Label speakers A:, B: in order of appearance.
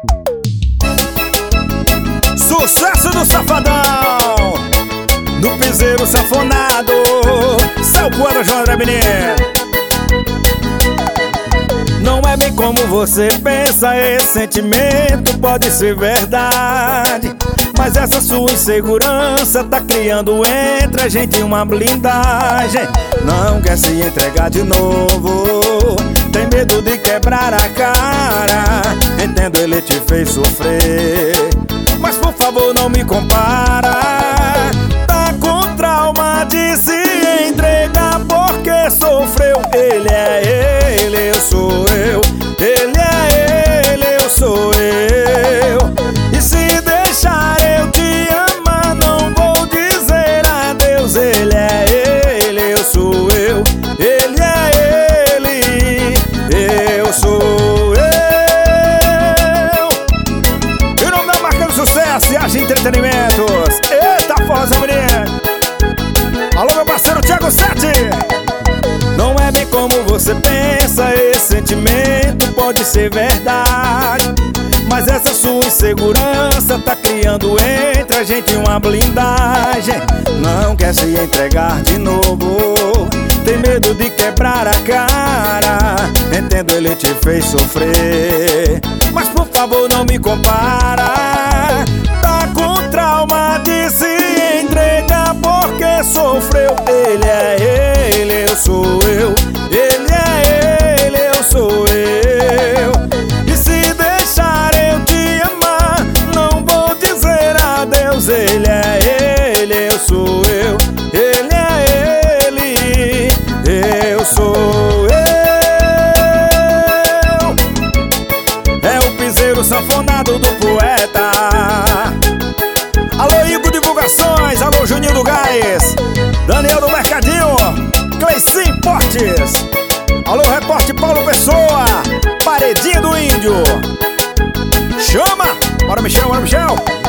A: Sucesso do Safadão, no piseiro safonado, seu poeta João André Menino. Não é bem como você pensa, esse sentimento pode ser verdade, mas essa sua insegurança tá criando entre a gente uma blindagem. Não quer se entregar de novo, tem medo de quebrar a cara. Entendo, ele te fez sofrer, mas por favor não me compara. Tá com trauma de se entregar porque sofreu. Ele é ele, eu sou eu. Ele é ele, eu sou eu. E se deixar eu te amar, não vou dizer adeus. Ele é ele, eu sou eu. Ele é ele, eu sou eu. E o nome da marca do sucesso, Viagem Entretenimentos. Eita, força, menina. Alô, meu parceiro Thiago Sete. Não é bem como você pensa, esse sentimento pode ser verdade, mas essa sua insegurança tá criando entre a gente uma blindagem. Não quer se entregar de novo, tem medo de quebrar a cara. Entendo, ele te fez sofrer, mas por favor não me compara. Tá com trauma de se entregar porque sofreu. Ele é ele, eu sou eu. Ele é ele, eu sou eu. E se deixar eu te amar, não vou dizer adeus. Ele é ele, eu sou eu. Ele é ele, eu sou eu. É o piseiro sanfonado do poeta. Alô, Igor Divulgações. Alô, Juninho do Gás, Daniel do Mercadinho, Cleicinho Portes. Alô, repórter Paulo Pessoa, Paredinha do Índio. Chama! Bora, Michel, bora, Michel.